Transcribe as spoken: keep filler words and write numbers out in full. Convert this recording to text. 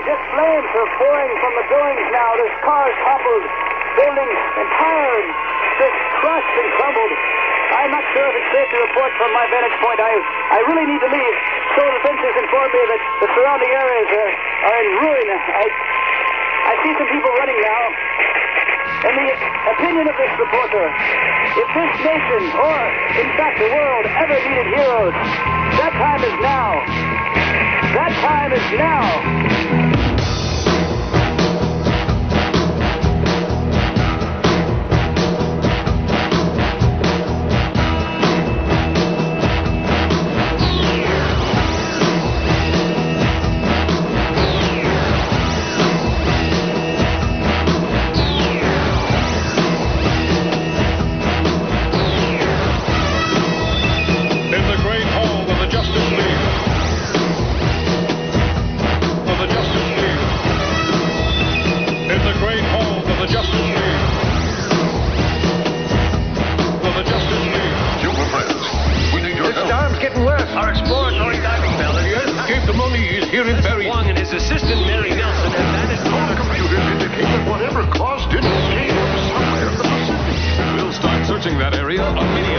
just flames are pouring from the goings now. There's cars toppled, buildings entire, just crushed and crumbled. I'm not sure if it's safe to report from my vantage point. I I really need to leave. So the fences inform me that the surrounding areas are, are in ruin. I I see some people running now. In the opinion of this reporter, if this nation, or in fact the world, ever needed heroes, that time is now. That time is now. Here in Barry, Wong and his assistant Mary Nelson have managed to... Computers indicate that whatever caused it came from somewhere in the Pacific. We'll start searching that area immediately.